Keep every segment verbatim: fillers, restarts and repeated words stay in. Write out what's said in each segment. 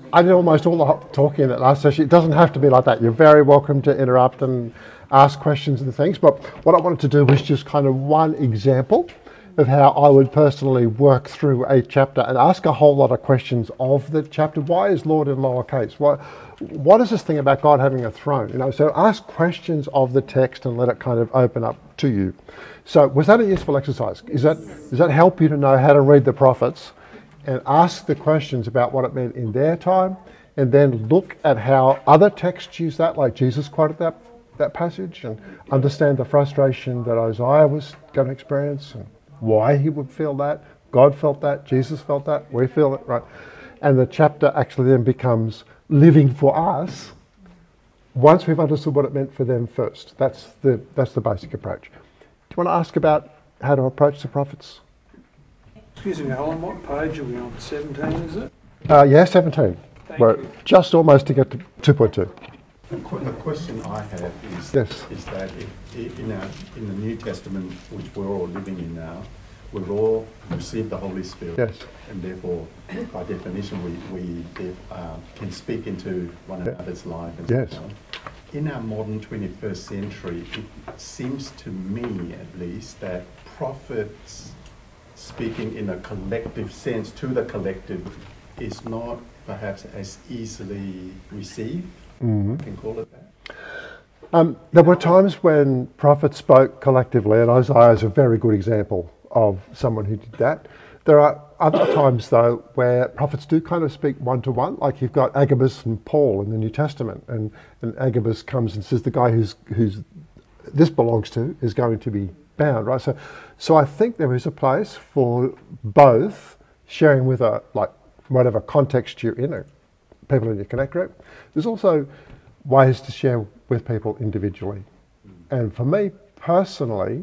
I did almost all the talking in that last session. It doesn't have to be like that. You're very welcome to interrupt and ask questions and things. But what I wanted to do was just kind of one example of how I would personally work through a chapter and ask a whole lot of questions of the chapter. Why is Lord in lowercase? What, what is this thing about God having a throne? You know, so ask questions of the text and let it kind of open up to you. So was that a useful exercise? Is that, does that help you to know how to read the prophets and ask the questions about what it meant in their time, and then look at how other texts use that, like Jesus quoted that, that passage, and understand the frustration that Isaiah was going to experience and why he would feel that. God felt that, Jesus felt that, we feel it, right? And the chapter actually then becomes living for us once we've understood what it meant for them first. That's the, that's the basic approach. Do you want to ask about how to approach the prophets? Excuse me, Alan, what page are we on? seventeen, is it? Uh, yeah, seventeen. Thank We're you. just almost to get to two point two. The qu- the question I have is, Yes. is that if, in, our, in the New Testament, which we're all living in now, we've all received the Holy Spirit. Yes. And therefore, by definition, we, we uh, can speak into one Yeah. another's life and Yes. so on. In our modern twenty-first century, it seems to me, at least, that prophets speaking in a collective sense to the collective is not perhaps as easily received. Mm-hmm. I can call it that. Um, there were times when prophets spoke collectively, and Isaiah is a very good example of someone who did that. There are other times, though, where prophets do kind of speak one-to-one, like you've got Agabus and Paul in the New Testament, and, and Agabus comes and says the guy who's, who's this belongs to is going to be bound, right? So, so I think there is a place for both sharing with a, like, whatever context you're in, or people in your Connect group. There's also ways to share with people individually. And for me personally,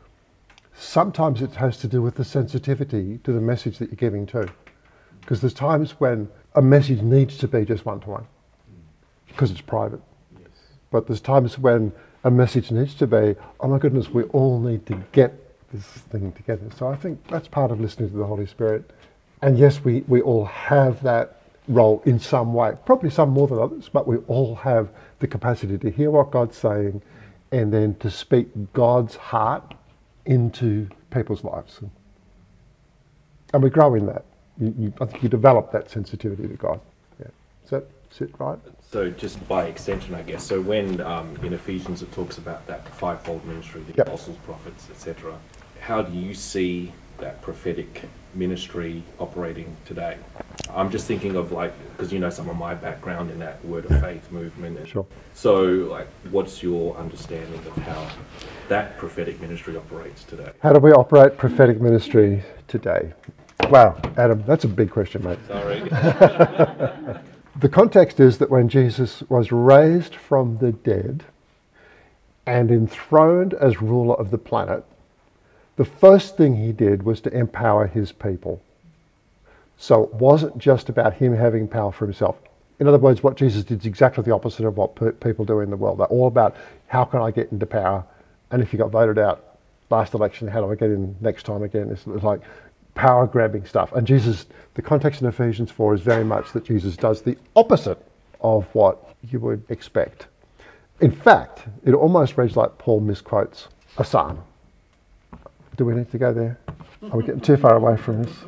sometimes it has to do with the sensitivity to the message that you're giving too. Because there's times when a message needs to be just one-to-one, because it's private. Yes. But there's times when a message needs to be, oh my goodness, we all need to get this thing together. So I think that's part of listening to the Holy Spirit. And yes, we, we all have that role in some way, probably some more than others, but we all have the capacity to hear what God's saying and then to speak God's heart into people's lives. And we grow in that. You, you, I think you develop that sensitivity to God. Yeah. Does that sit right? So just by extension, I guess, so when um, in Ephesians it talks about that fivefold ministry, the Yep. apostles, prophets, et cetera, how do you see that prophetic ministry operating today? I'm just thinking of, like, because you know some of my background in that word of faith movement. Sure. So, like, what's your understanding of how that prophetic ministry operates today? How do we operate prophetic ministry today? Wow, Adam, that's a big question, mate. Sorry. The context is that when Jesus was raised from the dead and enthroned as ruler of the planet, the first thing he did was to empower his people. So it wasn't just about him having power for himself. In other words, what Jesus did is exactly the opposite of what pe- people do in the world. They're all about, how can I get into power? And if you got voted out last election, how do I get in next time again? It's, it's like power grabbing stuff. And Jesus, the context in Ephesians four is very much that Jesus does the opposite of what you would expect. In fact, it almost reads like Paul misquotes a psalm. Do we need to go there? Are we getting too far away from this?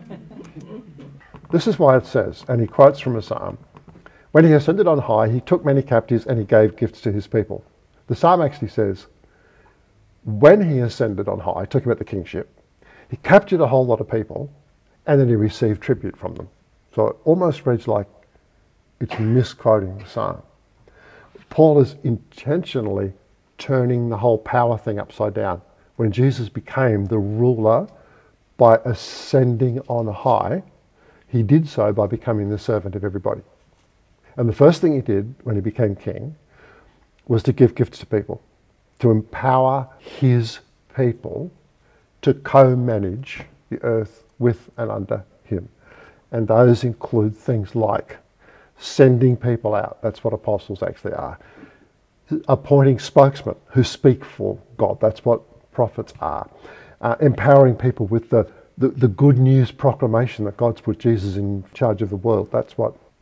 This is why it says, and he quotes from a psalm, when he ascended on high, he took many captives and he gave gifts to his people. The psalm actually says, when he ascended on high, took him at the kingship, he captured a whole lot of people and then he received tribute from them. So it almost reads like it's misquoting the psalm. Paul is intentionally turning the whole power thing upside down. When Jesus became the ruler by ascending on high, he did so by becoming the servant of everybody. And the first thing he did when he became king was to give gifts to people, to empower his people to co-manage the earth with and under him. And those include things like sending people out. That's what apostles actually are. Appointing spokesmen who speak for God. That's what prophets are. Uh, empowering people with the, the, the good news proclamation that God's put Jesus in charge of the world. That's what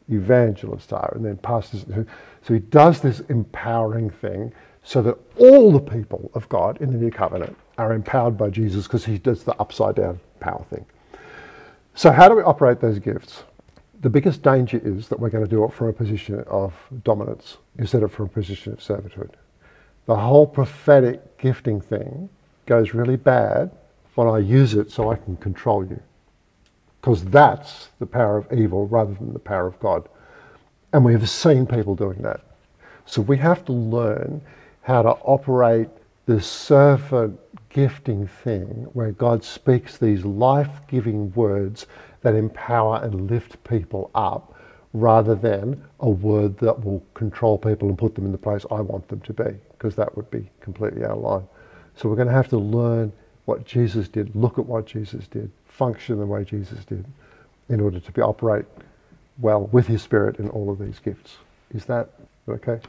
evangelists are, and then pastors. So he does this empowering thing so that all the people of God in the New Covenant are empowered by Jesus, because he does the upside down power thing. So how do we operate those gifts? The biggest danger is that we're going to do it from a position of dominance instead of from a position of servitude. The whole prophetic gifting thing goes really bad when I use it so I can control you, because that's the power of evil rather than the power of God. And we have seen people doing that. So we have to learn how to operate this servant gifting thing where God speaks these life-giving words that empower and lift people up, rather than a word that will control people and put them in the place I want them to be, because that would be completely out of line. So we're going to have to learn what Jesus did, look at what Jesus did, function the way Jesus did, in order to be operate well with his Spirit in all of these gifts. Is that okay?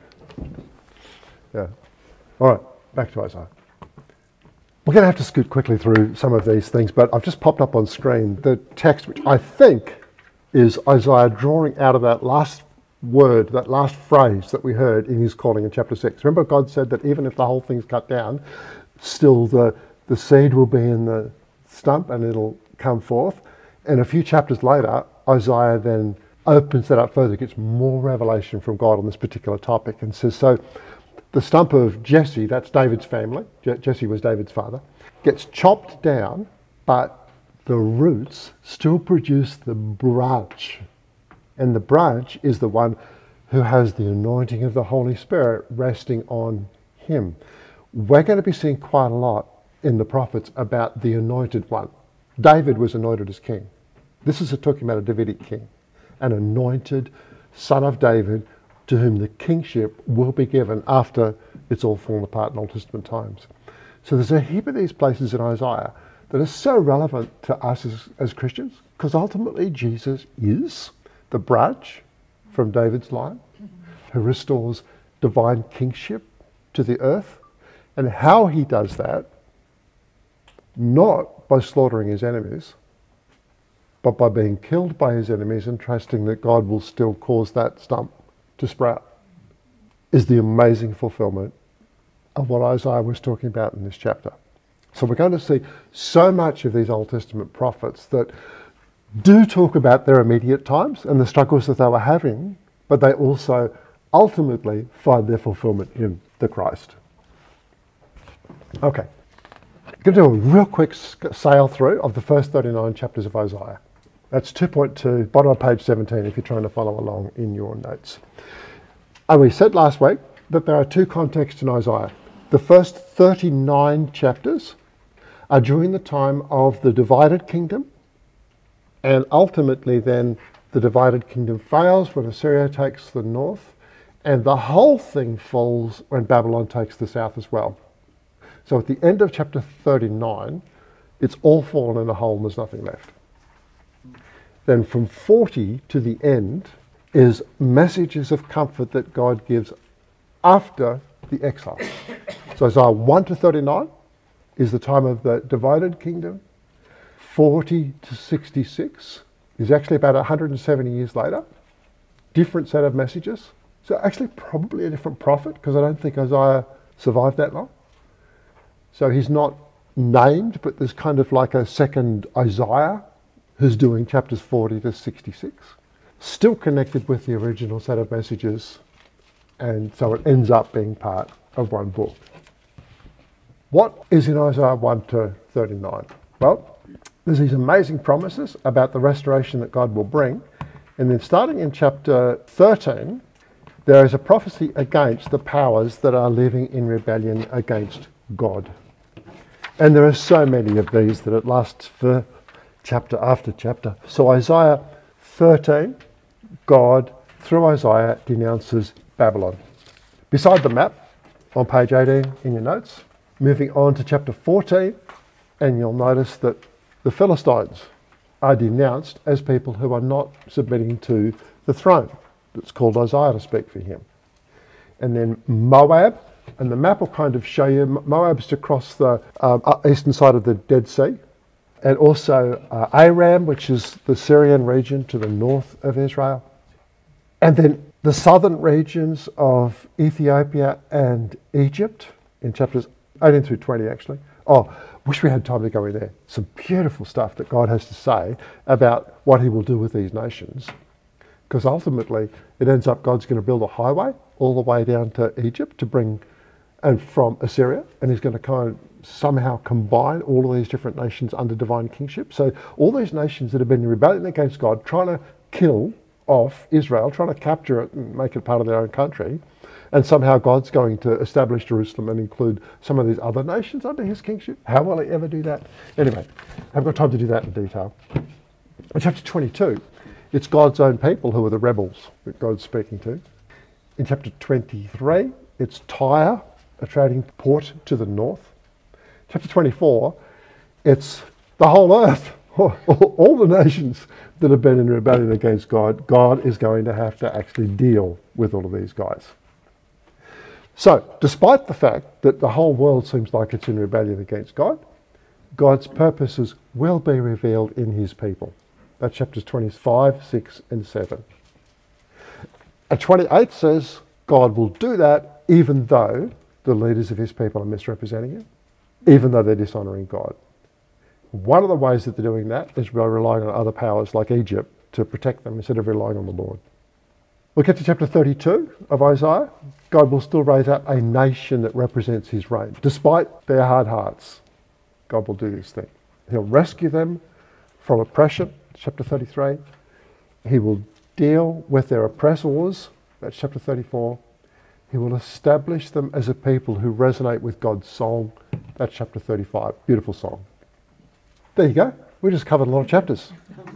Yeah. All right, back to Isaiah. We're going to have to scoot quickly through some of these things, but I've just popped up on screen the text, which I think is Isaiah drawing out of that last word, that last phrase that we heard in his calling in chapter six. Remember, God said that even if the whole thing's cut down, still the, the seed will be in the stump and it'll come forth. And a few chapters later, Isaiah then opens that up further, gets more revelation from God on this particular topic, and says, so the stump of Jesse, that's David's family, Je- Jesse was David's father, gets chopped down, but the roots still produce the branch. And the branch is the one who has the anointing of the Holy Spirit resting on him. We're going to be seeing quite a lot in the prophets about the anointed one. David was anointed as king. This is a talking about a Davidic king, an anointed son of David, to whom the kingship will be given after it's all fallen apart in Old Testament times. So there's a heap of these places in Isaiah that are so relevant to us as, as Christians, because ultimately Jesus is the branch from David's line who restores divine kingship to the earth. And how he does that, not by slaughtering his enemies, but by being killed by his enemies and trusting that God will still cause that stump to sprout, is the amazing fulfillment of what Isaiah was talking about in this chapter. So we're going to see so much of these Old Testament prophets that do talk about their immediate times and the struggles that they were having, but they also ultimately find their fulfillment in the Christ. Okay, I'm going to do a real quick sail through of the first thirty-nine chapters of Isaiah. That's two point two, bottom of page seventeen, if you're trying to follow along in your notes. And we said last week that there are two contexts in Isaiah. The first thirty-nine chapters are during the time of the divided kingdom, and ultimately then the divided kingdom fails when Assyria takes the north, and the whole thing falls when Babylon takes the south as well. So at the end of chapter thirty-nine, it's all fallen in a hole and there's nothing left. Then from forty to the end is messages of comfort that God gives after the exile. So Isaiah one to thirty-nine is the time of the divided kingdom. forty to sixty-six is actually about one hundred seventy years later. Different set of messages. So actually probably a different prophet, because I don't think Isaiah survived that long. So he's not named, but there's kind of like a second Isaiah who's doing chapters forty to sixty-six. Still connected with the original set of messages, and so it ends up being part of one book. What is in Isaiah one to thirty-nine? Well, there's these amazing promises about the restoration that God will bring, and then starting in chapter thirteen, there is a prophecy against the powers that are living in rebellion against God. And there are so many of these that it lasts for chapter after chapter. So Isaiah thirteen, God, through Isaiah, denounces Babylon. Beside the map, on page eighteen in your notes, moving on to chapter fourteen, and you'll notice that the Philistines are denounced as people who are not submitting to the throne that's called Isaiah to speak for him. And then Moab, and the map will kind of show you, Moab's across the um, eastern side of the Dead Sea, and also uh, Aram, which is the Syrian region to the north of Israel. And then the southern regions of Ethiopia and Egypt in chapters eighteen through twenty actually. Oh, wish we had time to go in there. Some beautiful stuff that God has to say about what he will do with these nations. Because ultimately it ends up God's going to build a highway all the way down to Egypt to bring, and from Assyria, and he's going to kind of somehow combine all of these different nations under divine kingship. So all these nations that have been in rebellion against God, trying to kill off Israel, trying to capture it and make it part of their own country, and somehow God's going to establish Jerusalem and include some of these other nations under his kingship. How will he ever do that? Anyway, I haven't got time to do that in detail. In chapter twenty-two, it's God's own people who are the rebels that God's speaking to. In chapter twenty-three, it's Tyre, a trading port to the north. Chapter twenty-four, it's the whole earth, all the nations that have been in rebellion against God. God is going to have to actually deal with all of these guys. So, despite the fact that the whole world seems like it's in rebellion against God, God's purposes will be revealed in his people. That's chapters twenty-five, six and seven. And twenty-eight says God will do that even though the leaders of his people are misrepresenting him, even though they're dishonouring God. One of the ways that they're doing that is by relying on other powers like Egypt to protect them instead of relying on the Lord. We'll get to chapter thirty-two of Isaiah. God will still raise up a nation that represents his reign. Despite their hard hearts, God will do this thing. He'll rescue them from oppression, chapter thirty-three. He will deal with their oppressors, that's chapter thirty-four. He will establish them as a people who resonate with God's song, that's chapter thirty-five. Beautiful song. There you go. We just covered a lot of chapters.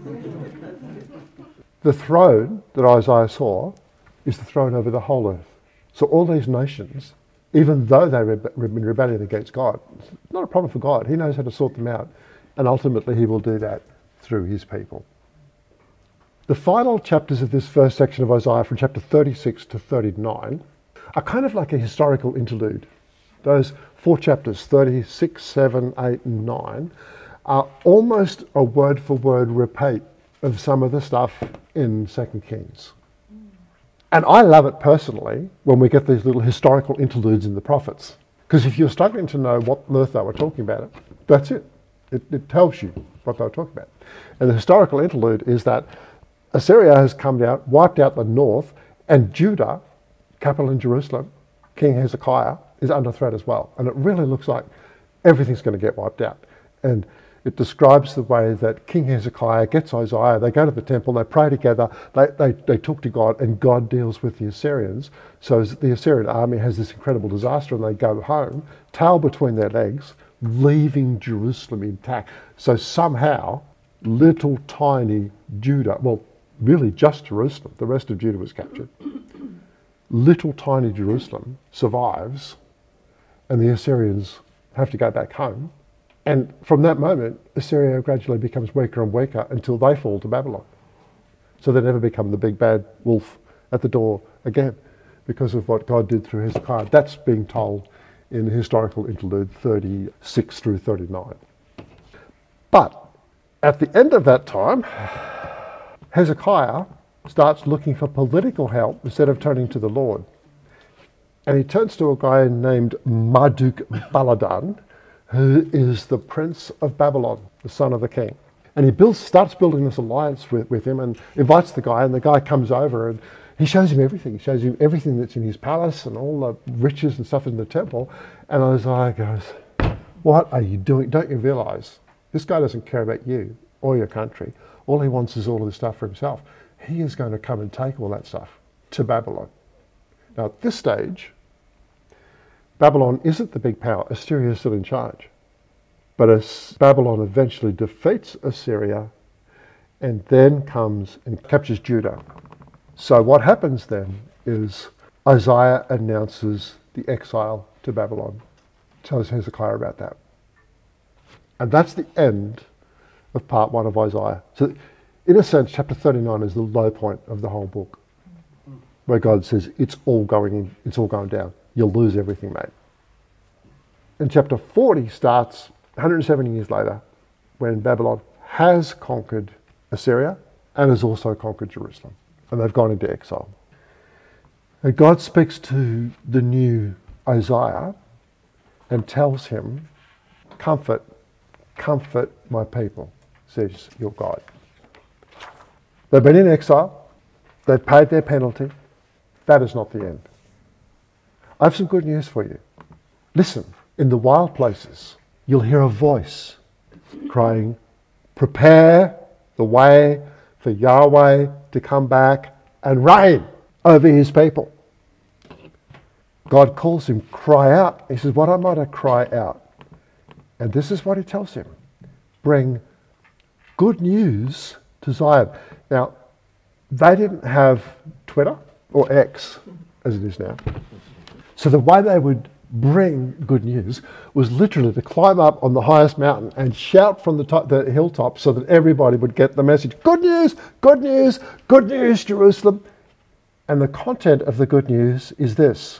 The throne that Isaiah saw is the throne over the whole earth. So all these nations, even though they're in rebellion against God, it's not a problem for God. He knows how to sort them out. And ultimately he will do that through his people. The final chapters of this first section of Isaiah, from chapter thirty-six to thirty-nine, are kind of like a historical interlude. Those four chapters, thirty-six, seven, eight and nine, are almost a word-for-word repeat of some of the stuff in Second Kings. And I love it personally when we get these little historical interludes in the prophets. Because if you're struggling to know what on earth they were talking about, that's it. It, it tells you what they were talking about. And the historical interlude is that Assyria has come down, wiped out the north, and Judah, capital in Jerusalem, King Hezekiah, is under threat as well. And it really looks like everything's going to get wiped out. And it describes the way that King Hezekiah gets Isaiah, they go to the temple, they pray together, they, they, they talk to God, and God deals with the Assyrians. So the Assyrian army has this incredible disaster and they go home, tail between their legs, leaving Jerusalem intact. So somehow, little tiny Judah, well, really just Jerusalem, the rest of Judah was captured. Little tiny Jerusalem survives, and the Assyrians have to go back home. And from that moment, Assyria gradually becomes weaker and weaker until they fall to Babylon. So they never become the big bad wolf at the door again because of what God did through Hezekiah. That's being told in the historical interlude thirty-six through thirty-nine. But at the end of that time, Hezekiah starts looking for political help instead of turning to the Lord. And he turns to a guy named Marduk-Baladan, who is the prince of Babylon, the son of the king. And he builds, starts building this alliance with, with him and invites the guy, and the guy comes over and he shows him everything. He shows him everything that's in his palace and all the riches and stuff in the temple. And Isaiah goes, what are you doing? Don't you realize this guy doesn't care about you or your country. All he wants is all of this stuff for himself. He is going to come and take all that stuff to Babylon. Now at this stage, Babylon isn't the big power. Assyria is still in charge. But as Babylon eventually defeats Assyria and then comes and captures Judah. So what happens then is Isaiah announces the exile to Babylon. Tells Hezekiah about that. And that's the end of part one of Isaiah. So in a sense, chapter thirty-nine is the low point of the whole book, where God says, it's all going in, it's all going down. You'll lose everything, mate. And chapter forty starts one hundred seventy years later, when Babylon has conquered Assyria and has also conquered Jerusalem. and they've gone into exile. And God speaks to the new Isaiah and tells him, comfort, comfort my people, says your God. They've been in exile. They've paid their penalty. That is not the end. I have some good news for you. Listen, in the wild places, you'll hear a voice crying, prepare the way for Yahweh to come back and reign over his people. God calls him, cry out. He says, what am I to cry out? And this is what he tells him. Bring good news to Zion. Now, they didn't have Twitter or X as it is now. So the way they would bring good news was literally to climb up on the highest mountain and shout from the, top, the hilltop so that everybody would get the message. Good news, good news, good news, Jerusalem. And the content of the good news is this.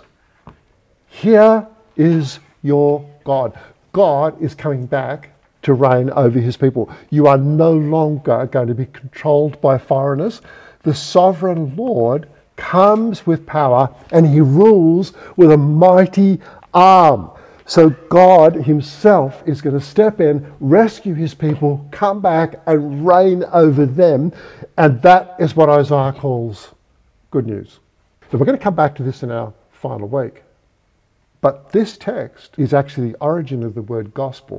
Here is your God. God is coming back to reign over his people. You are no longer going to be controlled by foreigners. The sovereign Lord comes with power and he rules with a mighty arm. So God himself is going to step in, rescue his people, come back and reign over them. And that is what Isaiah calls good news. So we're going to come back to this in our final week. But this text is actually the origin of the word gospel.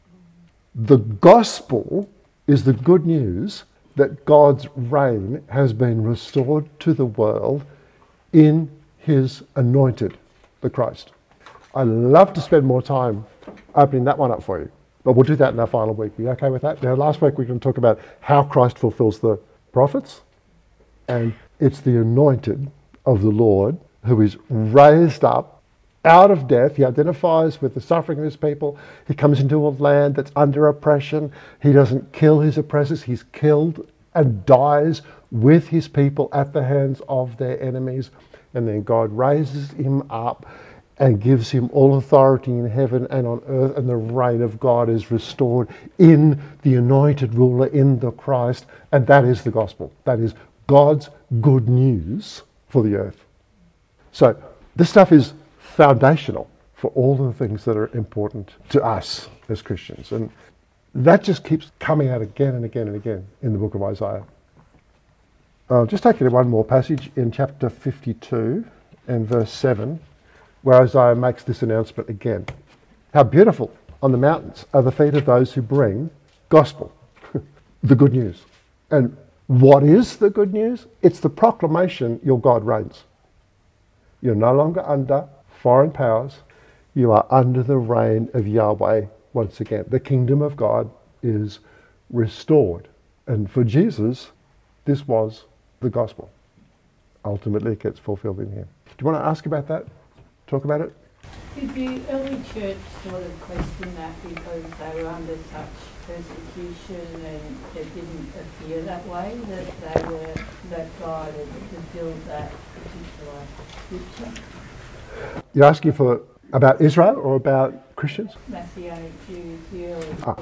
The gospel is the good news that God's reign has been restored to the world in his anointed, the Christ. I love to spend more time opening that one up for you, but we'll do that in our final week. Are you okay with that? Now, last week we can talk about how Christ fulfills the prophets, and it's the anointed of the Lord who is raised up out of death. He identifies with the suffering of his people. He comes into a land that's under oppression. He doesn't kill his oppressors. He's killed and dies with his people at the hands of their enemies. And then God raises him up and gives him all authority in heaven and on earth, and the reign of God is restored in the anointed ruler, in the Christ. And that is the gospel. That is God's good news for the earth. So this stuff is foundational for all the things that are important to us as Christians. And that just keeps coming out again and again and again in the book of Isaiah. I'll just take you to one more passage in chapter fifty-two and verse seven, where Isaiah makes this announcement again. How beautiful on the mountains are the feet of those who bring gospel, the good news. And what is the good news? It's the proclamation your God reigns. You're no longer under foreign powers. You are under the reign of Yahweh once again. The kingdom of God is restored. And for Jesus, this was the gospel. Ultimately, it gets fulfilled in him. Do you want to ask about that? Talk about it? Did the early church sort of question that because they were under such persecution and it didn't appear that way, that they were, that God had fulfilled that particular scripture? You're asking for about Israel or about Christians? Messianic Jews, the early Ah.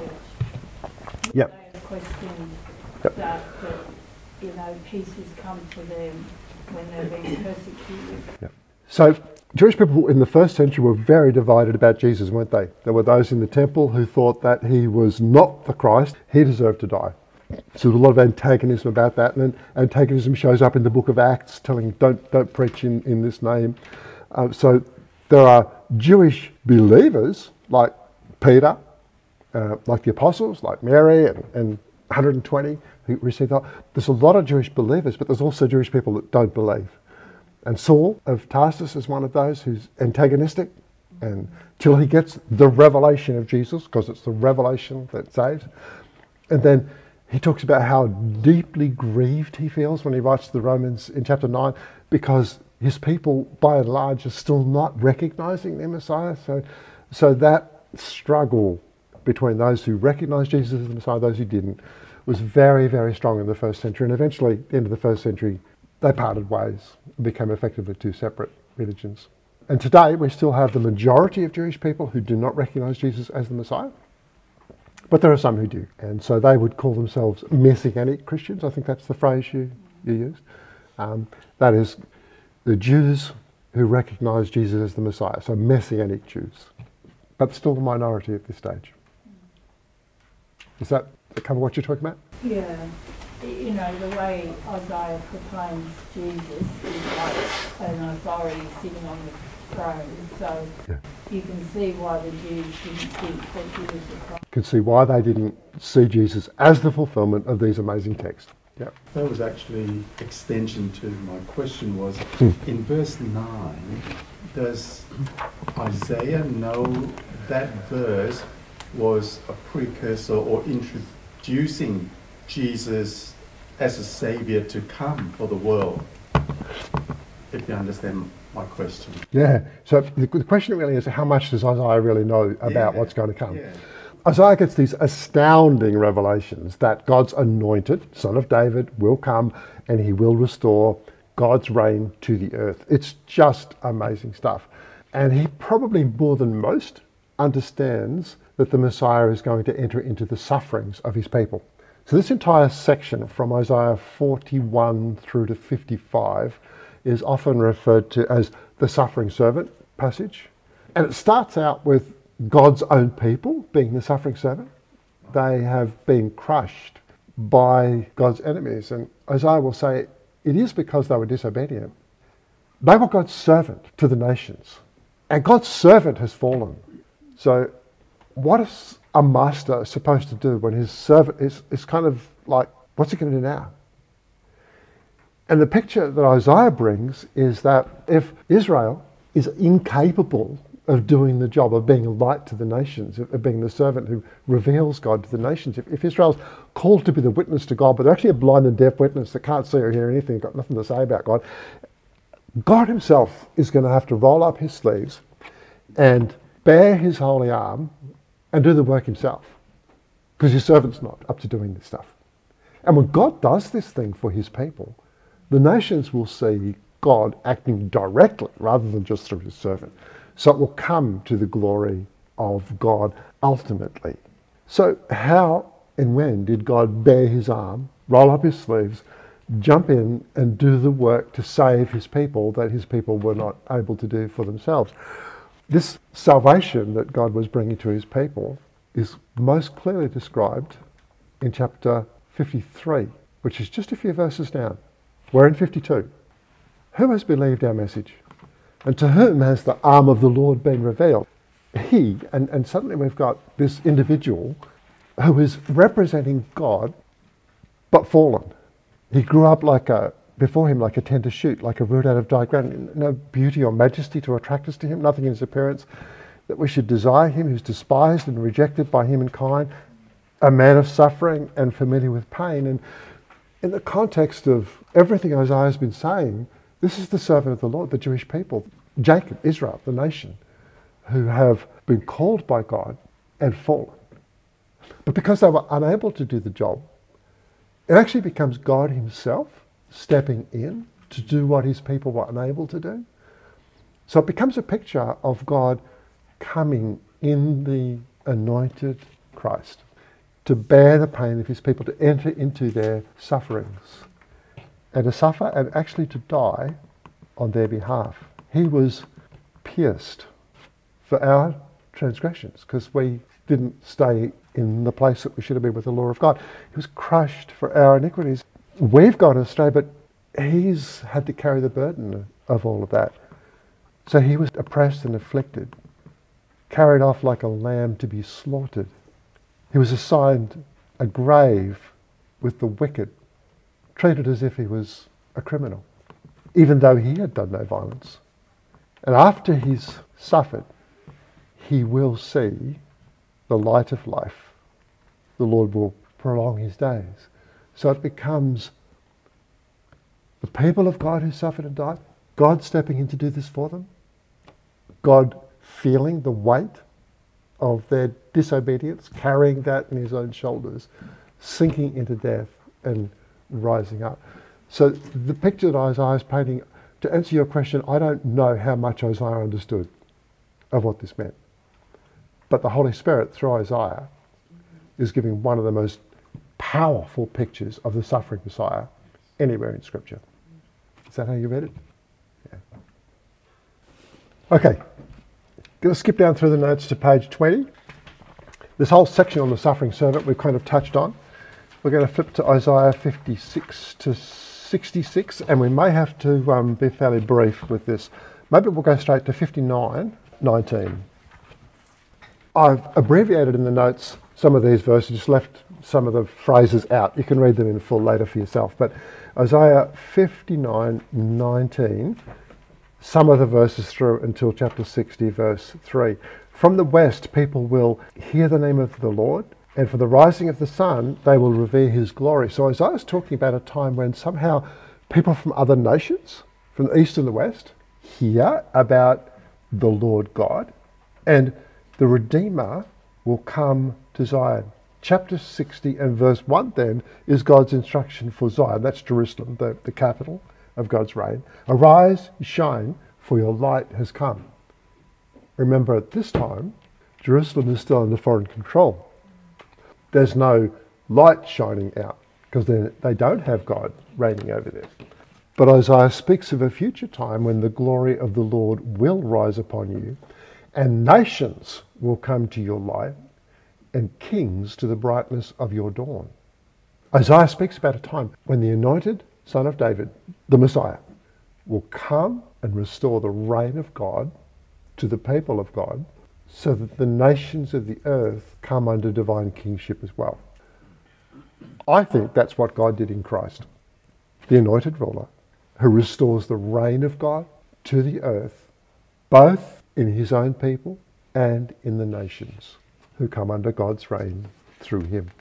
church. Yep. They had questioned Yep. that, that, you know, peace has come to them when they're being persecuted. Yep. So Jewish people in the first century were very divided about Jesus, weren't they? There were those in the temple who thought that he was not the Christ. He deserved to die. So there's a lot of antagonism about that, and then antagonism shows up in the book of Acts, telling don't don't preach in, in this name. Uh, so there are Jewish believers like Peter, uh, like the apostles, like Mary, and, and one hundred twenty who received that. There's a lot of Jewish believers, but there's also Jewish people that don't believe. And Saul of Tarsus is one of those who's antagonistic, and till he gets the revelation of Jesus, because it's the revelation that saves. And then he talks about how deeply grieved he feels when he writes to the Romans in chapter nine, because his people, by and large, are still not recognizing their Messiah. So, so that struggle between those who recognized Jesus as the Messiah, those who didn't, was very, very strong in the first century. And eventually, at the end of the first century, they parted ways and became effectively two separate religions. And today, we still have the majority of Jewish people who do not recognize Jesus as the Messiah. But there are some who do. And so they would call themselves Messianic Christians. I think that's the phrase you, you used. Um, that is, the Jews who recognize Jesus as the Messiah, so Messianic Jews, but still the minority at this stage. Does that cover what you're talking about? Yeah. You know, the way Isaiah proclaims Jesus is like an authority sitting on the throne. So Yeah. you can see why the Jews didn't think that he was the Christ. You can see why they didn't see Jesus as the fulfillment of these amazing texts. Yeah. That was actually extension to my question was, Hmm. in verse nine, does Isaiah know that verse was a precursor or introducing Jesus as a savior to come for the world? If you understand my question. Yeah. So the, the question really is, how much does Isaiah really know about Yeah. what's going to come? Yeah. Isaiah gets these astounding revelations that God's anointed, son of David, will come and he will restore God's reign to the earth. It's just amazing stuff. And he probably more than most understands that the Messiah is going to enter into the sufferings of his people. So this entire section from Isaiah forty-one through to fifty-five is often referred to as the suffering servant passage. And it starts out with God's own people being the suffering servant. They have been crushed by God's enemies. And Isaiah will say, it is because they were disobedient. They were God's servant to the nations. And God's servant has fallen. So what is a master supposed to do when his servant is, is kind of like, what's he going to do now? And the picture that Isaiah brings is that if Israel is incapable of doing the job of being a light to the nations, of being the servant who reveals God to the nations, if, if Israel's called to be the witness to God, but they're actually a blind and deaf witness that can't see or hear anything, got nothing to say about God, God himself is going to have to roll up his sleeves and bare his holy arm and do the work himself, because his servant's not up to doing this stuff. And when God does this thing for his people, the nations will see God acting directly rather than just through his servant. So it will come to the glory of God ultimately. So how and when did God bare his arm, roll up his sleeves, jump in and do the work to save his people that his people were not able to do for themselves? This salvation that God was bringing to his people is most clearly described in chapter fifty-three, which is just a few verses down. We're in fifty-two. Who has believed our message? And to whom has the arm of the Lord been revealed? He, and, and suddenly we've got this individual who is representing God, but fallen. He grew up like a, before him like a tender shoot, like a root out of dry ground. No beauty or majesty to attract us to him, nothing in his appearance that we should desire him, who's despised and rejected by humankind, a man of suffering and familiar with pain. And in the context of everything Isaiah has been saying, this is the servant of the Lord, the Jewish people, Jacob, Israel, the nation, who have been called by God and fallen. But because they were unable to do the job, it actually becomes God himself stepping in to do what his people were unable to do. So it becomes a picture of God coming in the anointed Christ to bear the pain of his people, to enter into their sufferings and to suffer and actually to die on their behalf. He was pierced for our transgressions because we didn't stay in the place that we should have been with the law of God. He was crushed for our iniquities. We've gone astray, but he's had to carry the burden of all of that. So he was oppressed and afflicted, carried off like a lamb to be slaughtered. He was assigned a grave with the wicked, treated as if he was a criminal, even though he had done no violence. And after he's suffered, he will see the light of life. The Lord will prolong his days. So it becomes the people of God who suffered and died, God stepping in to do this for them, God feeling the weight of their disobedience, carrying that in his own shoulders, sinking into death and rising up. So the picture that Isaiah is painting, to answer your question, I don't know how much Isaiah understood of what this meant. But the Holy Spirit, through Isaiah, is giving one of the most powerful pictures of the suffering Messiah anywhere in Scripture. Is that how you read it? Yeah. Okay. Going to skip down through the notes to page twenty. This whole section on the suffering servant we've kind of touched on. We're going to flip to Isaiah fifty-six to sixty-six, and we may have to um, be fairly brief with this. Maybe we'll go straight to fifty-nine nineteen. I've abbreviated in the notes some of these verses, just left some of the phrases out. You can read them in full later for yourself. But Isaiah fifty-nine nineteen, some of the verses through until chapter sixty, verse three. From the west, people will hear the name of the Lord, and for the rising of the sun, they will revere his glory. So Isaiah is talking about a time when somehow people from other nations, from the east and the west, hear about the Lord God, and the Redeemer will come to Zion. Chapter sixty and verse one then is God's instruction for Zion. That's Jerusalem, the, the capital of God's reign. Arise, shine, for your light has come. Remember, at this time, Jerusalem is still under foreign control. There's no light shining out because they don't have God reigning over there. But Isaiah speaks of a future time when the glory of the Lord will rise upon you, and nations will come to your light, and kings to the brightness of your dawn. Isaiah speaks about a time when the anointed Son of David, the Messiah, will come and restore the reign of God to the people of God, so that the nations of the earth come under divine kingship as well. I think that's what God did in Christ, the anointed ruler, who restores the reign of God to the earth, both in his own people and in the nations who come under God's reign through him.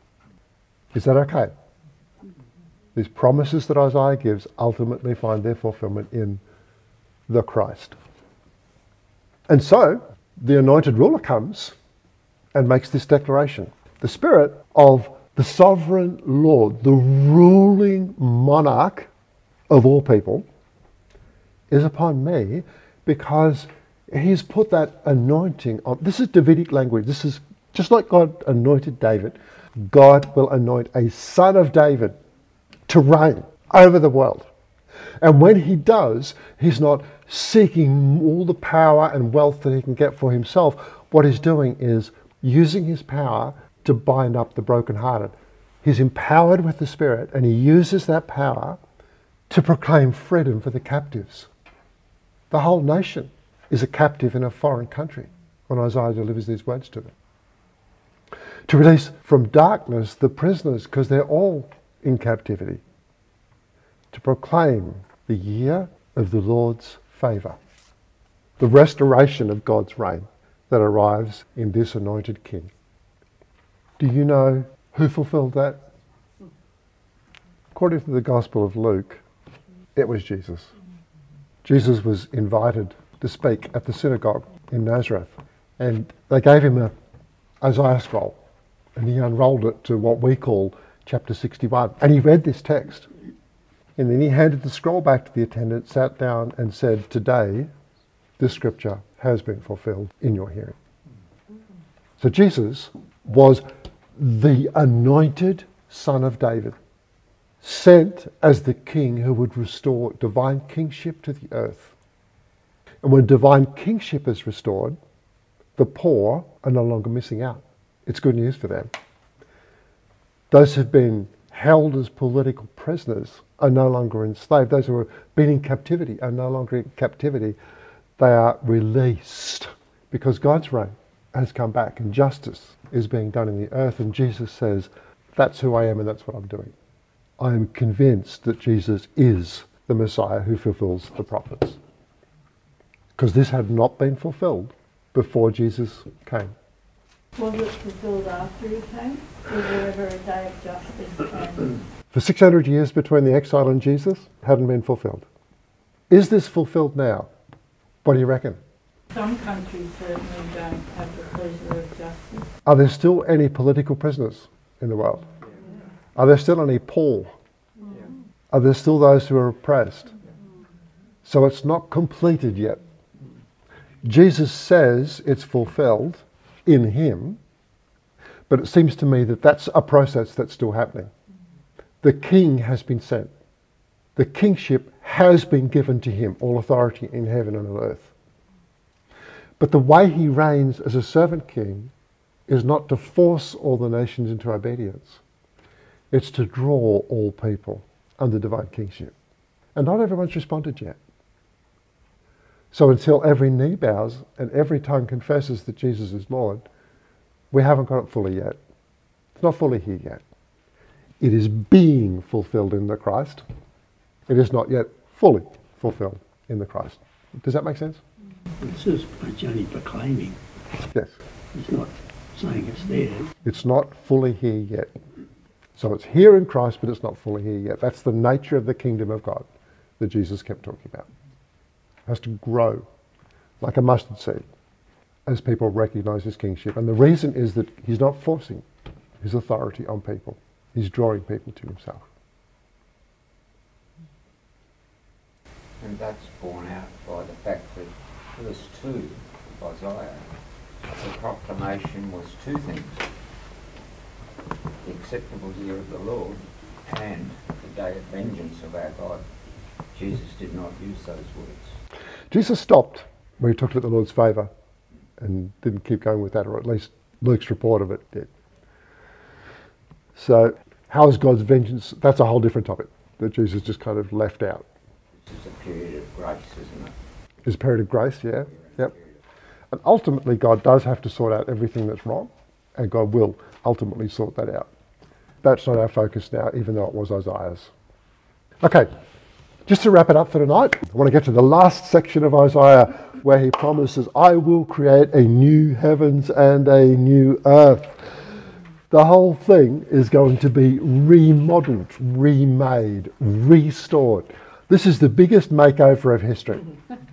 Is that okay? These promises that Isaiah gives ultimately find their fulfillment in the Christ. And so, the anointed ruler comes and makes this declaration. The Spirit of the sovereign Lord, the ruling monarch of all people, is upon me because he's put that anointing on. This is Davidic language. This is just like God anointed David. God will anoint a son of David to reign over the world. And when he does, he's not seeking all the power and wealth that he can get for himself. What he's doing is using his power to bind up the brokenhearted. He's empowered with the Spirit, and he uses that power to proclaim freedom for the captives. The whole nation is a captive in a foreign country when Isaiah delivers these words to them. To release from darkness the prisoners, because they're all in captivity. To proclaim the year of the Lord's favour, the restoration of God's reign that arrives in this anointed king. Do you know who fulfilled that? According to the Gospel of Luke, it was Jesus. Jesus was invited to speak at the synagogue in Nazareth, and they gave him a Isaiah scroll, and he unrolled it to what we call chapter sixty-one, and he read this text. And then he handed the scroll back to the attendant, sat down and said, today, this scripture has been fulfilled in your hearing. So Jesus was the anointed Son of David, sent as the king who would restore divine kingship to the earth. And when divine kingship is restored, the poor are no longer missing out. It's good news for them. Those who've been held as political prisoners are no longer enslaved. Those who have been in captivity are no longer in captivity. They are released because God's reign has come back and justice is being done in the earth. And Jesus says, that's who I am and that's what I'm doing. I am convinced that Jesus is the Messiah who fulfills the prophets. Because this had not been fulfilled before Jesus came. Was it fulfilled after he came? Was there ever a day of justice? And For six hundred years between the exile and Jesus, hadn't been fulfilled. Is this fulfilled now? What do you reckon? some countries certainly don't have the pleasure of justice. Are there still any political prisoners in the world? Are there still any poor? Are there still those who are oppressed? So it's not completed yet. Jesus says it's fulfilled in him, but it seems to me that that's a process that's still happening. The king has been sent. The kingship has been given to him, all authority in heaven and on earth. But the way he reigns as a servant king is not to force all the nations into obedience. It's to draw all people under divine kingship. And not everyone's responded yet. So until every knee bows and every tongue confesses that Jesus is Lord, we haven't got it fully yet. It's not fully here yet. It is being fulfilled in the Christ. It is not yet fully fulfilled in the Christ. Does that make sense? It says it's only proclaiming. Yes. It's not saying it's there. It's not fully here yet. So it's here in Christ, but it's not fully here yet. That's the nature of the kingdom of God that Jesus kept talking about. It has to grow like a mustard seed as people recognize his kingship. And the reason is that he's not forcing his authority on people. He's drawing people to himself. And that's borne out by the fact that verse two of Isaiah, the proclamation was two things: the acceptable year of the Lord and the day of vengeance of our God. Jesus did not use those words. Jesus stopped where he took it at the Lord's favour and didn't keep going with that, or at least Luke's report of it did. So how is God's vengeance? That's a whole different topic that Jesus just kind of left out. This is a period of grace, isn't it? It's a period of grace, yeah. Yep. And ultimately God does have to sort out everything that's wrong, and God will ultimately sort that out. That's not our focus now, even though it was Isaiah's. Okay, just to wrap it up for tonight, I want to get to the last section of Isaiah where he promises, I will create a new heavens and a new earth. The whole thing is going to be remodeled, remade, restored. This is the biggest makeover of history,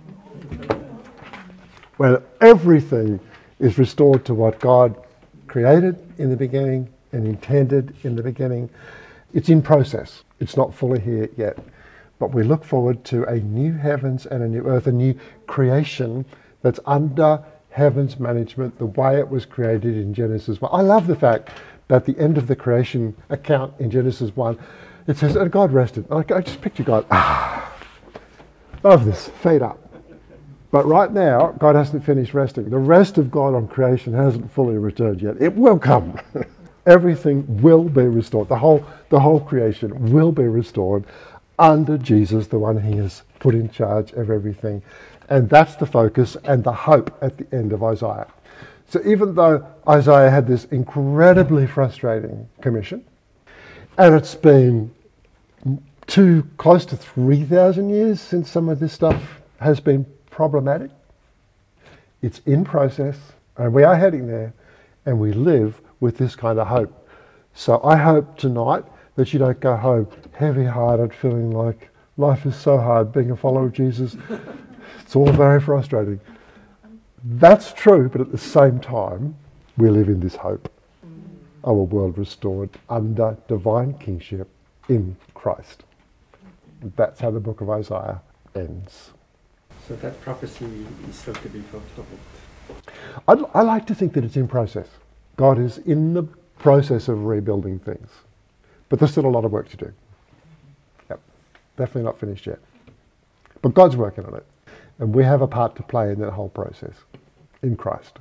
where everything is restored to what God created in the beginning and intended in the beginning. It's in process. It's not fully here yet. But we look forward to a new heavens and a new earth, a new creation that's under heaven's management, the way it was created in Genesis one. I love the fact that at the end of the creation account in Genesis one, it says, and God rested. I I just picture God, ah, love this, feet up. But right now, God hasn't finished resting. The rest of God on creation hasn't fully returned yet. It will come. Everything will be restored. The whole, the whole creation will be restored under Jesus, the one he has put in charge of everything. And that's the focus and the hope at the end of Isaiah. So even though Isaiah had this incredibly frustrating commission, and it's been two, close to three thousand years since some of this stuff has been problematic, it's in process, and we are heading there, and we live with this kind of hope. So I hope tonight that you don't go home heavy-hearted, feeling like life is so hard, being a follower of Jesus. It's all very frustrating. That's true, but at the same time, we live in this hope of a world restored under divine kingship in Christ. That's how the book of Isaiah ends. So that prophecy is still to be fulfilled. I'd, I like to think that it's in process. God is in the process of rebuilding things. But there's still a lot of work to do. Yep, definitely not finished yet. But God's working on it. And we have a part to play in that whole process in Christ.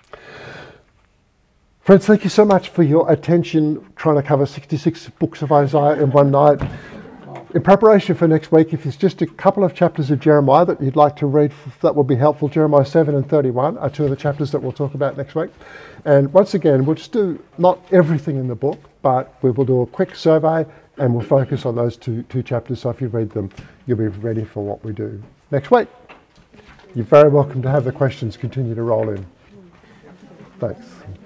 Friends, thank you so much for your attention trying to cover sixty-six books of Isaiah in one night. In preparation for next week, if it's just a couple of chapters of Jeremiah that you'd like to read, that will be helpful. Jeremiah seven and thirty-one are two of the chapters that we'll talk about next week. And once again, we'll just do not everything in the book, but we will do a quick survey and we'll focus on those two, two chapters. So if you read them, you'll be ready for what we do next week. You're very welcome to have the questions continue to roll in. Thanks.